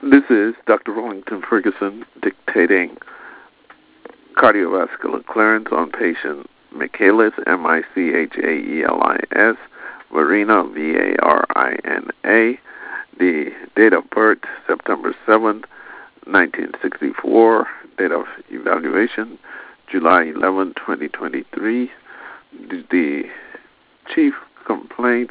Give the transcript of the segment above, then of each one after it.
This is Dr. Rollington Ferguson dictating cardiovascular clearance on patient Michaelis, Michaelis, Varina, Varina. The date of birth, September 7th, 1964. Date of evaluation, July 11, 2023. The chief complaint: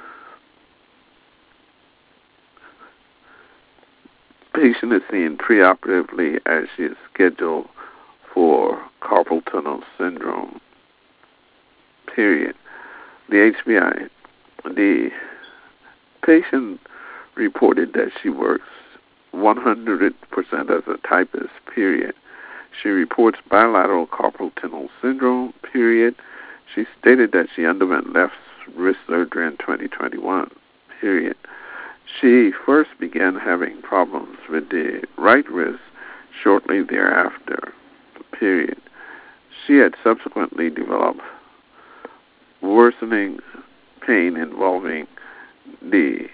patient is seen preoperatively as she is scheduled for carpal tunnel syndrome, period. The HBI. The patient reported that she works 100% as a typist, period. She reports bilateral carpal tunnel syndrome, period. She stated that she underwent left wrist surgery in 2021, period. She first began having problems with the right wrist shortly thereafter, period. She had subsequently developed worsening pain involving the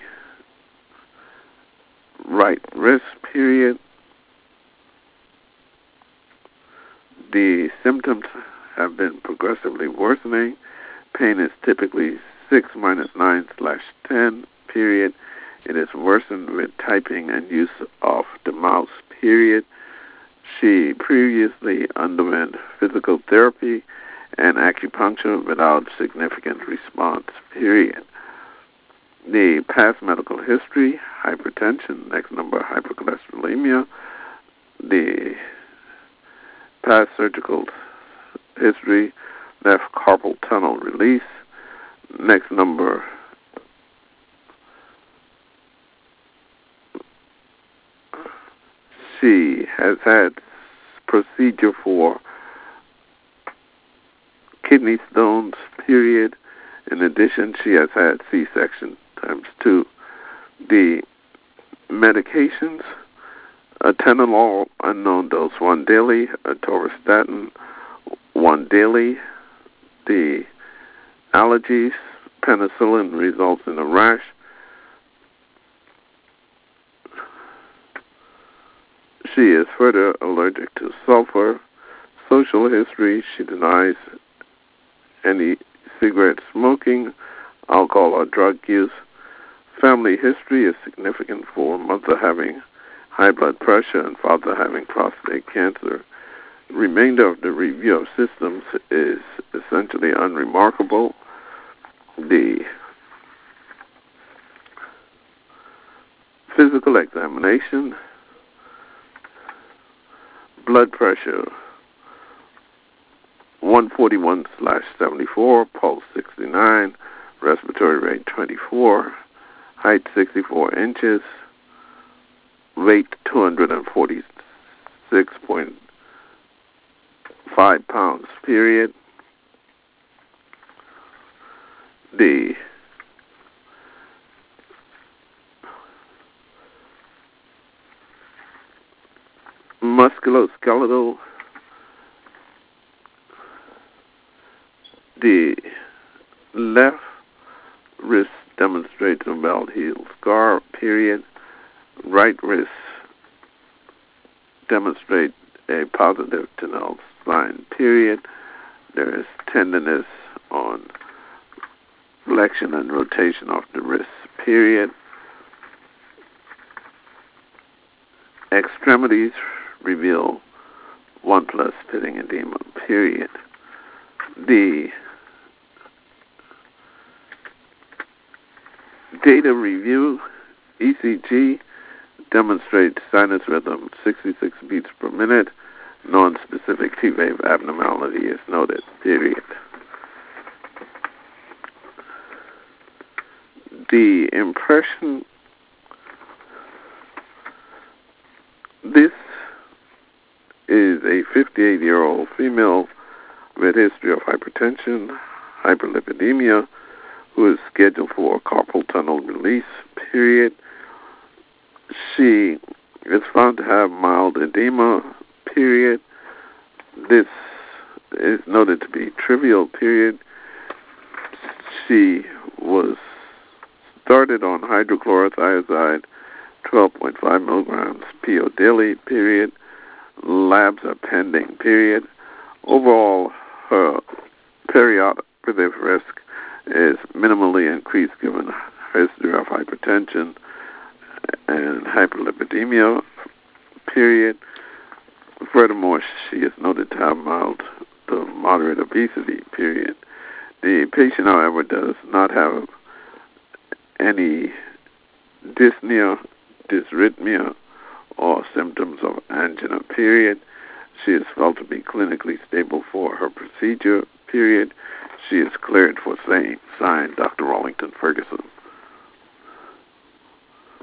right wrist, period. The symptoms have been progressively worsening. Pain is typically 6-9/10, period. It is worsened with typing and use of the mouse, period. She previously underwent physical therapy and acupuncture without significant response, period. The past medical history: hypertension, next number, hypercholesterolemia. The past surgical history: left carpal tunnel release, next number. She has had procedure for kidney stones, period. In addition, she has had C-section ×2. The medications: atenolol, unknown dose, 1 daily; atorvastatin, 1 daily. The allergies: penicillin results in a rash. She is further allergic to sulfur. Social history: she denies any cigarette smoking, alcohol, or drug use. Family history is significant for mother having high blood pressure and father having prostate cancer. Remainder of the review of systems is essentially unremarkable. The physical examination: blood pressure 141/74, pulse 69, respiratory rate 24, height 64 inches, weight 246.5 pounds, period. The musculoskeletal: the left wrist demonstrates a well-healed scar, period. Right wrist demonstrates a positive Tinel sign, period. There is tenderness on flexion and rotation of the wrist, period. Extremities reveal 1+ pitting edema, period. The data review: ECG demonstrates sinus rhythm 66 beats per minute. Non-specific T-wave abnormality is noted, period. The impression: this is a 58-year-old female with history of hypertension, hyperlipidemia, who is scheduled for carpal tunnel release, period. She is found to have mild edema, period. This is noted to be trivial, period. She was started on hydrochlorothiazide 12.5 milligrams PO daily, period. Labs are pending, period. Overall, her perioperative risk is minimally increased given history of hypertension and hyperlipidemia, period. Furthermore, she is noted to have mild to moderate obesity, period. The patient, however, does not have any dyspnea, dysrhythmia, or symptoms of angina, period. She is felt to be clinically stable for her procedure, period. She is cleared for same. Signed, Dr. Rawlington Ferguson.